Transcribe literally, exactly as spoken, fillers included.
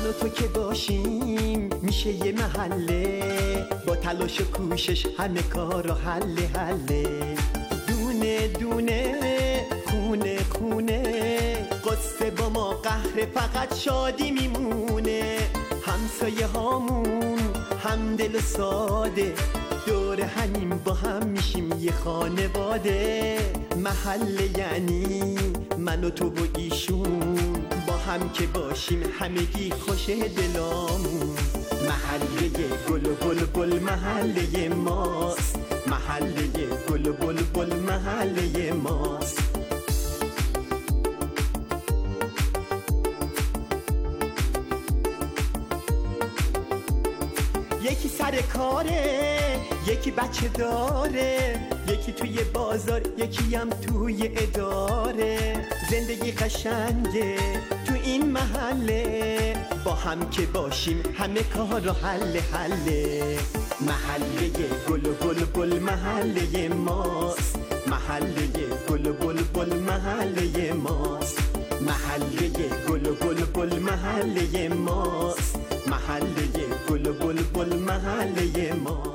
و تو که باشیم میشه یه محله، با تلاش و کوشش همه کار و حل حله. دونه دونه خونه خونه قصه با ما قهر، فقط شادی میمونه. همسایه هامون هم دل و ساده، دور همین با هم میشیم یه خانواده. محله یعنی من و تو و ایشون، با هم که باشیم همگی خوش دلامون. محله گل و بلبل محله ماست، محله گل و بلبل محله ماست. یکی سر کاره، یکی بچه داره، یکی توی بازار، یکی هم توی اداره. زندگی قشنگه تو این محله، با هم که باشیم همه کار و حل حله. محله گل و بلبل محله ماست، محله گل و بلبل محله ماست. محله گل و بلبل محله ماست، محله گل و بلبل محله ما.